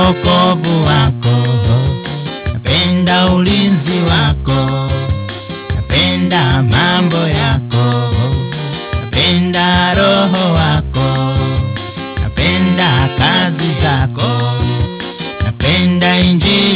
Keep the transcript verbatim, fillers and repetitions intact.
wokovu wako, napenda ulinzi wako, napenda mambo yako, napenda roho wako, napenda kazi zako, napenda injili